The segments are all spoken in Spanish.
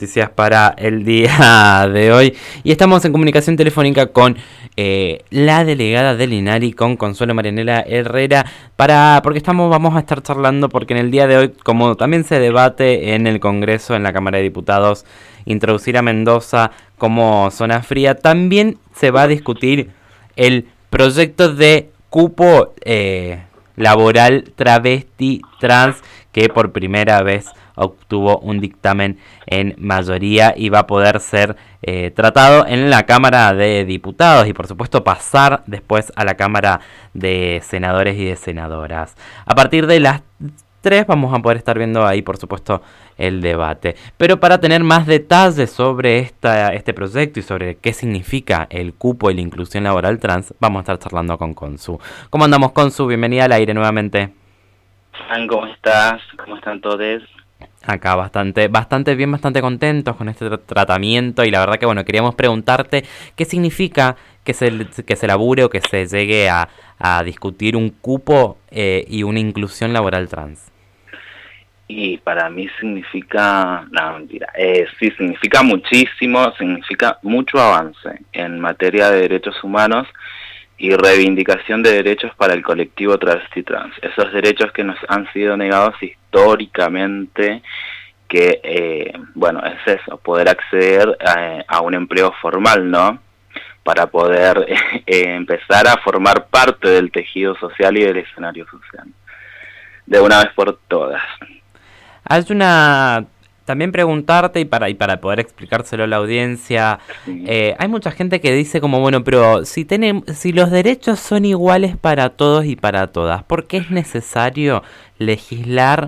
Noticias para el día de hoy y estamos en comunicación telefónica con la delegada del INARI, con Consuelo Marianela Herrera, porque vamos a estar charlando porque en el día de hoy, como también se debate en el Congreso, en la Cámara de Diputados, introducir a Mendoza como zona fría, también se va a discutir el proyecto de cupo laboral travesti trans que por primera vez obtuvo un dictamen en mayoría y va a poder ser tratado en la Cámara de Diputados y por supuesto pasar después a la Cámara de Senadores y de Senadoras. A partir de las 3 vamos a poder estar viendo ahí por supuesto el debate. Pero para tener más detalles sobre este proyecto y sobre qué significa el cupo y la inclusión laboral trans, vamos a estar charlando con Consu. ¿Cómo andamos, Consu? Bienvenida al aire nuevamente. ¿Cómo estás? ¿Cómo están todos? Acá bastante bien, bastante contentos con este tratamiento y la verdad que bueno, queríamos preguntarte qué significa que se labure o que se llegue a discutir un cupo y una inclusión laboral trans. Y para mí significa, no mentira, sí significa muchísimo, significa mucho avance en materia de derechos humanos y reivindicación de derechos para el colectivo travesti trans. Esos derechos que nos han sido negados históricamente, que, bueno, es eso, poder acceder a un empleo formal, ¿no? Para poder empezar a formar parte del tejido social y del escenario social. De una vez por todas. Hay también preguntarte y para poder explicárselo a la audiencia, sí. Hay mucha gente que dice como, bueno, pero si los derechos son iguales para todos y para todas, ¿por qué es necesario legislar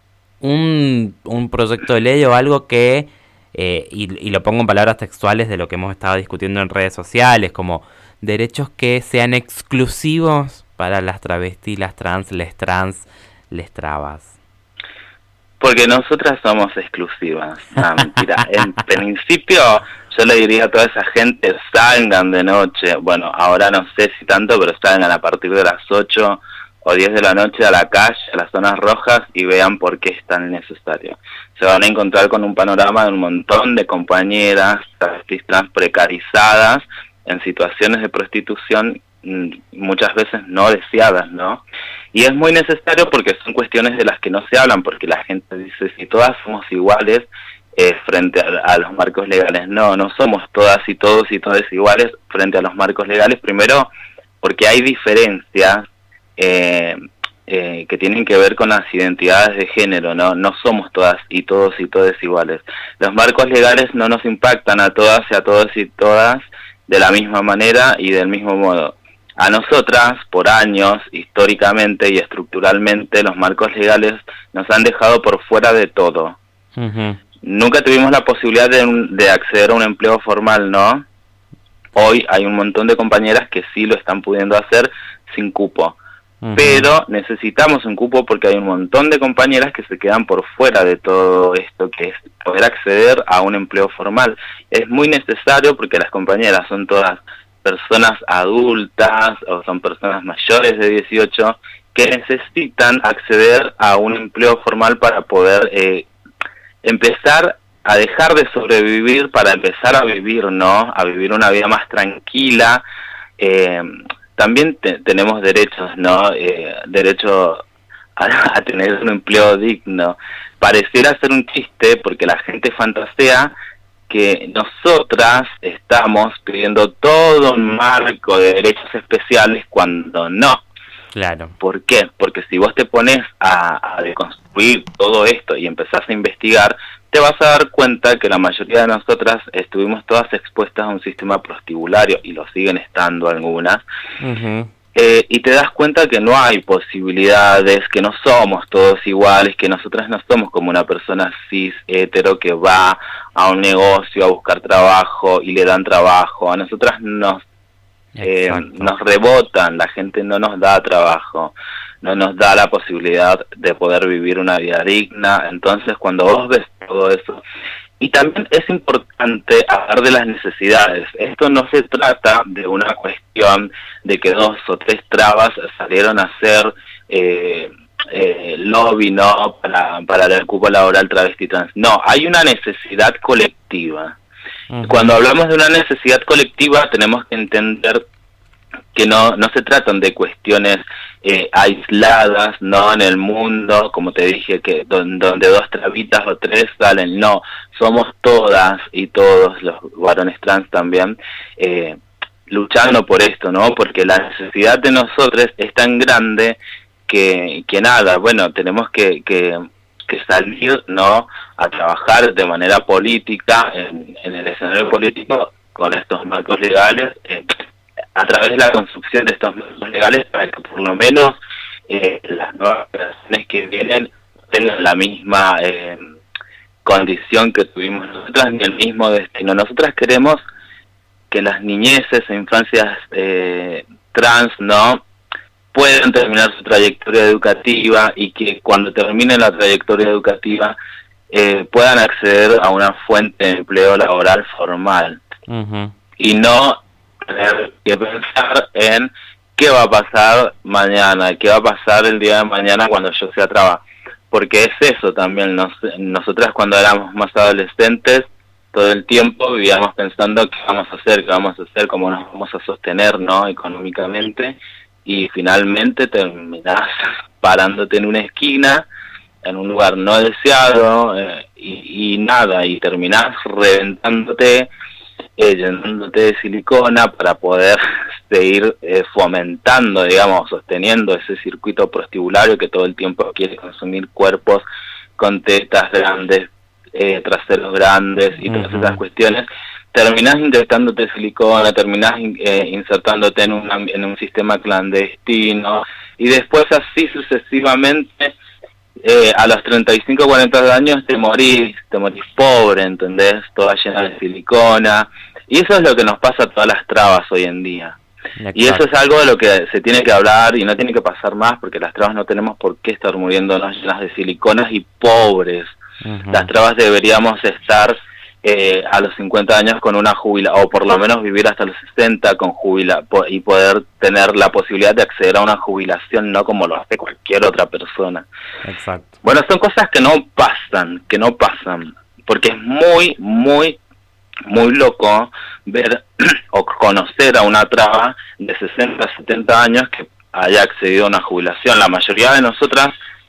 un proyecto de ley o algo que, y lo pongo en palabras textuales de lo que hemos estado discutiendo en redes sociales, como derechos que sean exclusivos para las travestis, las trans, les trabas? Porque nosotras somos exclusivas. No, mentira. En principio, yo le diría a toda esa gente, salgan de noche. Bueno, ahora no sé si tanto, pero salgan a partir de las 8 o 10 de la noche a la calle, a las zonas rojas, y vean por qué es tan necesario. Se van a encontrar con un panorama de un montón de compañeras travestis trans precarizadas en situaciones de prostitución muchas veces no deseadas, ¿no? Y es muy necesario porque son cuestiones de las que no se hablan, porque la gente dice, si todas somos iguales frente a los marcos legales. No somos todas y todos y todas iguales frente a los marcos legales, primero porque hay diferencias que tienen que ver con las identidades de género, no somos todas y todos y todas iguales. Los marcos legales no nos impactan a todas y a todos y todas de la misma manera y del mismo modo. A nosotras, por años, históricamente y estructuralmente, los marcos legales nos han dejado por fuera de todo. Uh-huh. Nunca tuvimos la posibilidad de acceder a un empleo formal, ¿no? Hoy hay un montón de compañeras que sí lo están pudiendo hacer sin cupo. Uh-huh. Pero necesitamos un cupo porque hay un montón de compañeras que se quedan por fuera de todo esto, que es poder acceder a un empleo formal. Es muy necesario porque las compañeras son todas personas adultas o son personas mayores de 18 que necesitan acceder a un empleo formal para poder empezar a dejar de sobrevivir para empezar a vivir, ¿no? A vivir una vida más tranquila. También tenemos derechos, ¿no? Derecho a tener un empleo digno. Pareciera ser un chiste porque la gente fantasea que nosotras estamos pidiendo todo un marco de derechos especiales cuando no. Claro. ¿Por qué? Porque si vos te pones a deconstruir todo esto y empezás a investigar, te vas a dar cuenta que la mayoría de nosotras estuvimos todas expuestas a un sistema prostibulario, y lo siguen estando algunas. Uh-huh. Y te das cuenta que no hay posibilidades, que no somos todos iguales, que nosotras no somos como una persona cis, hetero, que va a un negocio a buscar trabajo y le dan trabajo. A nosotras nos rebotan, la gente no nos da trabajo, no nos da la posibilidad de poder vivir una vida digna. Entonces, cuando vos ves todo eso, y también es importante hablar de las necesidades. Esto no se trata de una cuestión de que 2 o 3 trabas salieron a hacer lobby, ¿no? Para el cupo laboral travesti trans. No, hay una necesidad colectiva. Uh-huh. Cuando hablamos de una necesidad colectiva tenemos que entender que no se tratan de cuestiones aisladas, no en el mundo, como te dije, que donde dos trabitas o tres salen, no, somos todas y todos los varones trans también luchando por esto, ¿no? Porque la necesidad de nosotros es tan grande que nada, bueno, tenemos que salir, ¿no? A trabajar de manera política en el escenario político con estos marcos legales, a través de la construcción de estos marcos legales para que por lo menos las nuevas generaciones que vienen tengan la misma condición que tuvimos nosotras ni el mismo destino. Nosotras queremos que las niñeces e infancias trans, ¿no?, puedan terminar su trayectoria educativa y que cuando terminen la trayectoria educativa puedan acceder a una fuente de empleo laboral formal. Uh-huh. Y no tener que pensar en qué va a pasar mañana, qué va a pasar el día de mañana cuando yo sea trabajo. Porque es eso también, nosotras cuando éramos más adolescentes, todo el tiempo vivíamos pensando qué vamos a hacer, cómo nos vamos a sostener, ¿no?, económicamente, y finalmente terminás parándote en una esquina, en un lugar no deseado, y nada, y terminás reventándote, llenándote de silicona para poder seguir fomentando, digamos, sosteniendo ese circuito prostibulario que todo el tiempo quiere consumir cuerpos con tetas grandes, traseros grandes y todas esas cuestiones. Terminás inyectándote silicona, terminás insertándote en un sistema clandestino, y después así sucesivamente, a los 35 o 40 años te morís pobre, ¿entendés? Toda llena de silicona, y eso es lo que nos pasa a todas las trabas hoy en día. Exacto. Y eso es algo de lo que se tiene que hablar y no tiene que pasar más, porque las trabas no tenemos por qué estar muriéndonos llenas de siliconas y pobres. Uh-huh. Las trabas deberíamos estar a los 50 años con una jubilación, o por lo menos vivir hasta los 60 con y poder tener la posibilidad de acceder a una jubilación, no como lo hace cualquier otra persona. Exacto. Bueno, son cosas que no pasan, porque es muy, muy, muy loco ver o conocer a una traba de 60, 70 años que haya accedido a una jubilación. La mayoría de nosotras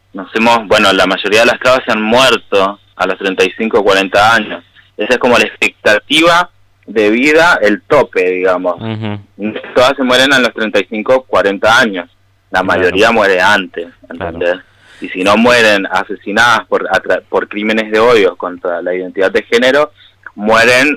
la mayoría de las trabas se han muerto a los 35 o 40 años. Esa es como la expectativa de vida, el tope, digamos. Uh-huh. Todas se mueren a los 35, 40 años. La mayoría muere antes, ¿entendés? Claro. Y si no mueren asesinadas por crímenes de odio contra la identidad de género, mueren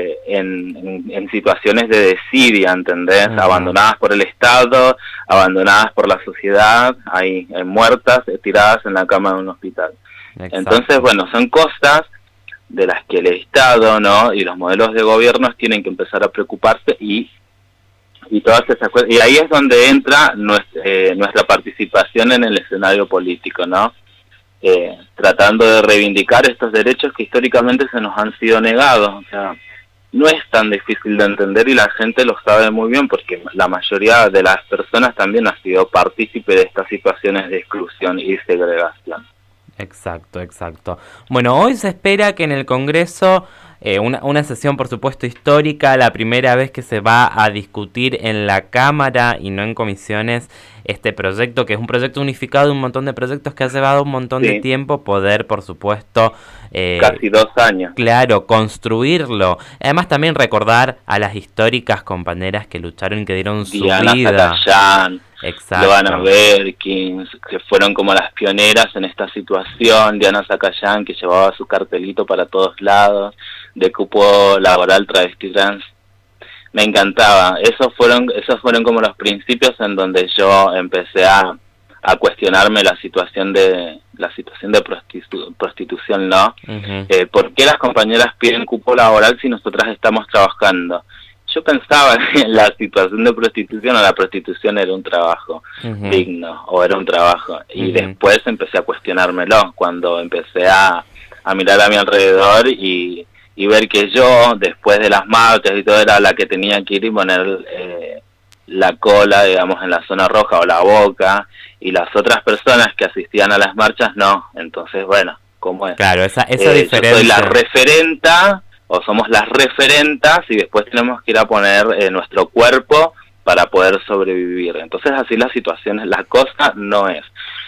en situaciones de desidia, ¿entendés? Uh-huh. Abandonadas por el Estado, abandonadas por la sociedad, ahí muertas, tiradas en la cama de un hospital. Exacto. Entonces, bueno, son cosas de las que el Estado, ¿no?, y los modelos de gobiernos tienen que empezar a preocuparse y todas esas cosas. Y ahí es donde entra nuestra participación en el escenario político, ¿no? Tratando de reivindicar estos derechos que históricamente se nos han sido negados. O sea, no es tan difícil de entender y la gente lo sabe muy bien porque la mayoría de las personas también ha sido partícipe de estas situaciones de exclusión y segregación. Exacto. Bueno, hoy se espera que en el Congreso, una sesión por supuesto histórica, la primera vez que se va a discutir en la Cámara y no en comisiones este proyecto, que es un proyecto unificado de un montón de proyectos que ha llevado un montón de tiempo poder, por supuesto... casi 2 años. Claro, construirlo. Además también recordar a las históricas compañeras que lucharon y que dieron Diana su vida. Zacayán, Exacto. Luana Berkins, que fueron como las pioneras en esta situación. Diana Zacayán, que llevaba su cartelito para todos lados, de cupo laboral travesti trans. Me encantaba. Esos fueron como los principios en donde yo empecé a cuestionarme la situación de prostitución, ¿no? Uh-huh. ¿Por qué las compañeras piden cupo laboral si nosotras estamos trabajando? Yo pensaba en la situación de prostitución, o la prostitución era un trabajo uh-huh. digno, o era un trabajo, y uh-huh. después empecé a cuestionármelo, cuando empecé a mirar a mi alrededor y ver que yo, después de las marchas y todo, era la que tenía que ir y poner la cola, digamos, en la zona roja o la boca, y las otras personas que asistían a las marchas no. Entonces, bueno, ¿cómo es? Claro, esa diferencia. Yo soy la referenta, o somos las referentas, y después tenemos que ir a poner nuestro cuerpo para poder sobrevivir. Entonces, así la situación, la cosa no es.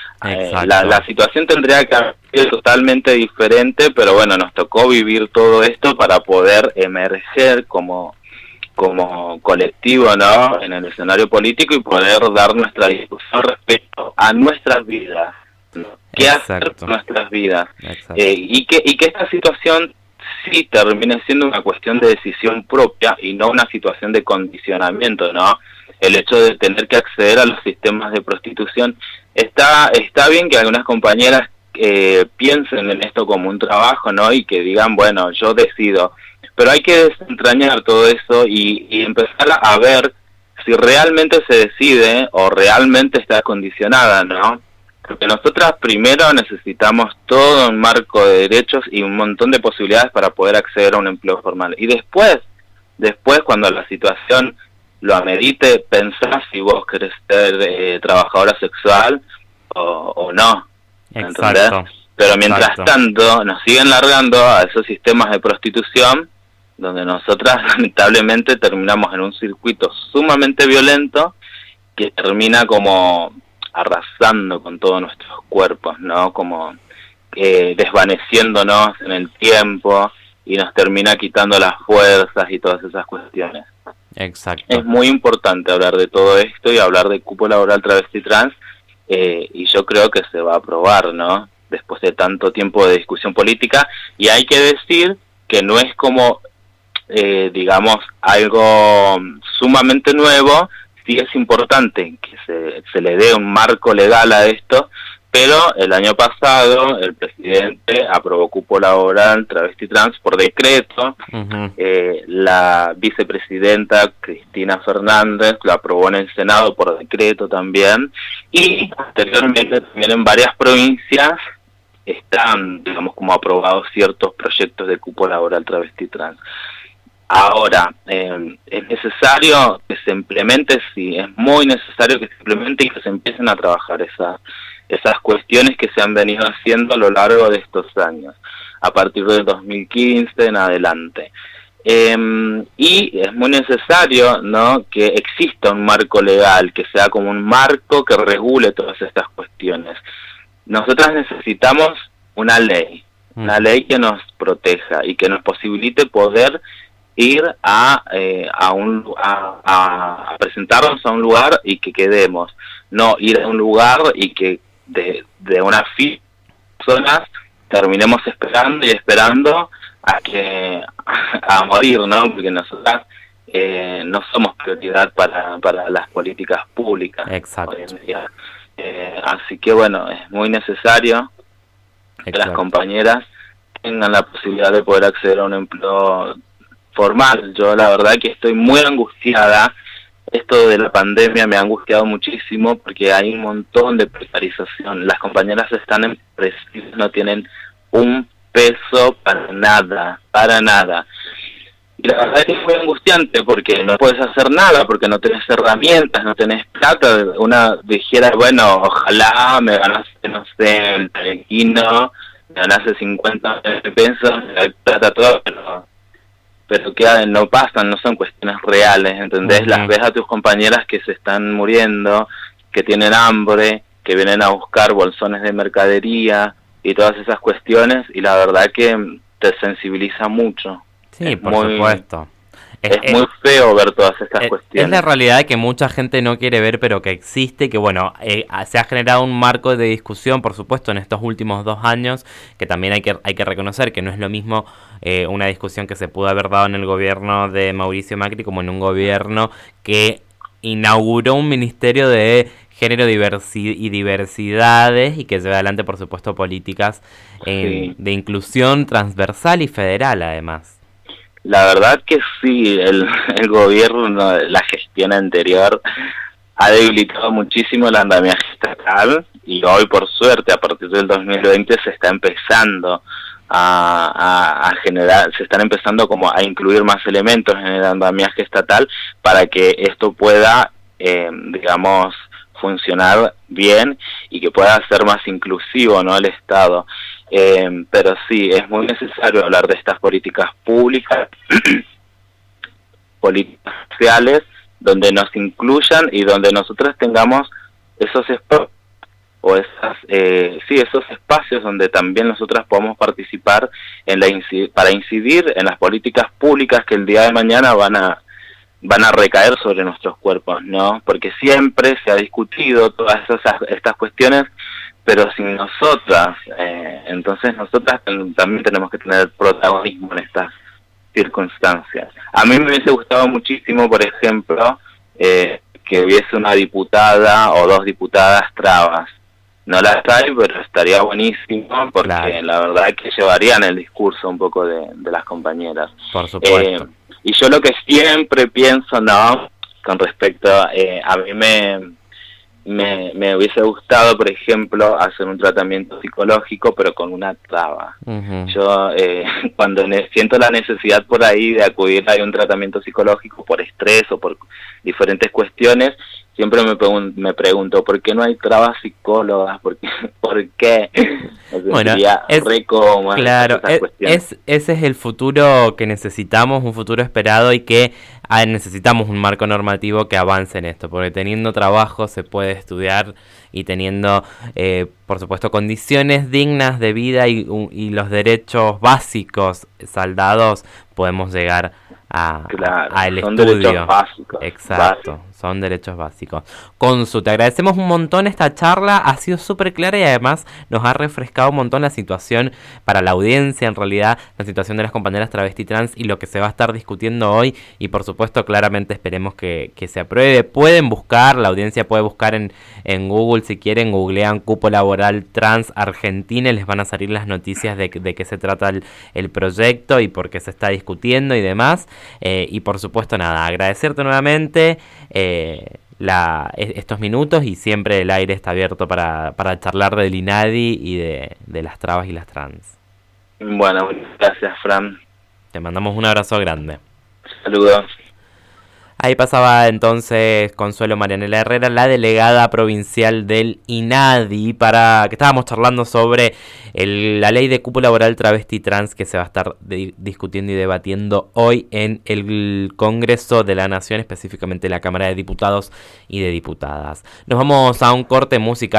La situación tendría que haber sido totalmente diferente, pero bueno, nos tocó vivir todo esto para poder emerger como colectivo, ¿no?, en el escenario político y poder dar nuestra discusión respecto a nuestras vidas, ¿no? ¿Qué hacer con nuestras vidas? Y que esta situación sí termine siendo una cuestión de decisión propia y no una situación de condicionamiento, ¿no? El hecho de tener que acceder a los sistemas de prostitución, está bien que algunas compañeras piensen en esto como un trabajo, ¿no?, y que digan, bueno, yo decido, pero hay que desentrañar todo eso y empezar a ver si realmente se decide o realmente está condicionada, ¿no? Porque nosotras primero necesitamos todo un marco de derechos y un montón de posibilidades para poder acceder a un empleo formal. Y después cuando la situación lo amerite, pensar si vos querés ser trabajadora sexual o no. ¿Entendés? Pero mientras tanto nos siguen largando a esos sistemas de prostitución donde nosotras lamentablemente terminamos en un circuito sumamente violento que termina como arrasando con todos nuestros cuerpos, ¿no? Como desvaneciéndonos en el tiempo y nos termina quitando las fuerzas y todas esas cuestiones. Exacto. Es muy importante hablar de todo esto y hablar de cupo laboral travesti trans, y yo creo que se va a aprobar, ¿no?, después de tanto tiempo de discusión política, y hay que decir que no es como digamos, algo sumamente nuevo. Sí es importante que se le dé un marco legal a esto, pero el año pasado el presidente aprobó cupo laboral travesti trans por decreto. La vicepresidenta Cristina Fernández lo aprobó en el Senado por decreto también, y anteriormente también en varias provincias están, digamos, como aprobados ciertos proyectos de cupo laboral travesti trans. Ahora, es necesario que se implemente, sí, es muy necesario que se implemente y que se empiecen a trabajar esas cuestiones que se han venido haciendo a lo largo de estos años, a partir del 2015 en adelante. Y es muy necesario, ¿no?, que exista un marco legal, que sea como un marco que regule todas estas cuestiones. Nosotras necesitamos una ley que nos proteja y que nos posibilite poder ir a presentarnos a un lugar y que quedemos, no ir a un lugar y que de una fila de personas terminemos esperando a morir, ¿no? Porque nosotras no somos prioridad para las políticas públicas. Exacto. Hoy en día. Así que bueno, es muy necesario que las compañeras tengan la posibilidad de poder acceder a un empleo formal. Yo la verdad que estoy muy angustiada. Esto de la pandemia me ha angustiado muchísimo porque hay un montón de precarización. Las compañeras están en presidio, no tienen un peso para nada. Y la verdad es que es muy angustiante porque no puedes hacer nada, porque no tenés herramientas, no tenés plata. Una dijera, bueno, ojalá me ganase, no sé, el telequino, me ganase 50 pesos, me da plata todo, pero que no pasan, no son cuestiones reales, ¿entendés? Las ves a tus compañeras que se están muriendo, que tienen hambre, que vienen a buscar bolsones de mercadería y todas esas cuestiones, y la verdad que te sensibiliza mucho. Sí, por supuesto. Es muy feo ver todas estas cuestiones. Es la realidad que mucha gente no quiere ver, pero que existe, que bueno, se ha generado un marco de discusión, por supuesto, en estos últimos 2 años, que también hay que reconocer que no es lo mismo una discusión que se pudo haber dado en el gobierno de Mauricio Macri como en un gobierno que inauguró un ministerio de género y diversidades y que lleva adelante, por supuesto, políticas de inclusión transversal y federal, además. La verdad que sí, el gobierno, la gestión anterior ha debilitado muchísimo el andamiaje estatal, y hoy, por suerte, a partir del 2020 se está empezando a generar, se están empezando como a incluir más elementos en el andamiaje estatal para que esto pueda digamos, funcionar bien y que pueda ser más inclusivo, ¿no?, el Estado. Pero sí, es muy necesario hablar de estas políticas públicas, políticas sociales, donde nos incluyan y donde nosotros tengamos esos espacios o esos espacios donde también nosotras podamos participar para incidir en las políticas públicas que el día de mañana van a recaer sobre nuestros cuerpos, ¿no? Porque siempre se ha discutido todas estas cuestiones, pero sin nosotras. Entonces nosotras también tenemos que tener protagonismo en estas circunstancias. A mí me hubiese gustado muchísimo, por ejemplo, que hubiese una diputada o dos diputadas trabas. No las hay, pero estaría buenísimo porque claro, la verdad es que llevarían el discurso un poco de las compañeras. Por supuesto. Y yo lo que siempre pienso, ¿no?, con respecto a mí me hubiese gustado, por ejemplo, hacer un tratamiento psicológico, pero con una traba. Uh-huh. Yo cuando siento la necesidad por ahí de acudir a un tratamiento psicológico por estrés o por diferentes cuestiones, siempre me pregunto, ¿por qué no hay trabas psicólogas? ¿Por qué? Bueno, claro, ese es el futuro que necesitamos, un futuro esperado, y que necesitamos un marco normativo que avance en esto, porque teniendo trabajo se puede estudiar y teniendo, por supuesto, condiciones dignas de vida y los derechos básicos saldados, podemos llegar al son estudio. Derechos básicos. Exacto, básicos. Son derechos básicos. Consu, te agradecemos un montón esta charla, ha sido súper clara y además nos ha refrescado un montón la situación para la audiencia, en realidad, la situación de las compañeras travesti trans y lo que se va a estar discutiendo hoy, y por supuesto, claramente esperemos que se apruebe. Pueden buscar, la audiencia puede buscar en Google, si quieren, googlean cupo laboral trans Argentina y les van a salir las noticias de qué se trata el proyecto y por qué se está discutiendo y demás. Y por supuesto, nada, agradecerte nuevamente estos minutos, y siempre el aire está abierto para charlar del INADI y de las trabas y las trans. Bueno, gracias, Fran. Te mandamos un abrazo grande. Saludos. Ahí pasaba entonces Consuelo Marianela Herrera, la delegada provincial del INADI, que estábamos charlando sobre la ley de cupo laboral travesti trans que se va a estar discutiendo y debatiendo hoy en el Congreso de la Nación, específicamente la Cámara de Diputados y de Diputadas. Nos vamos a un corte musical.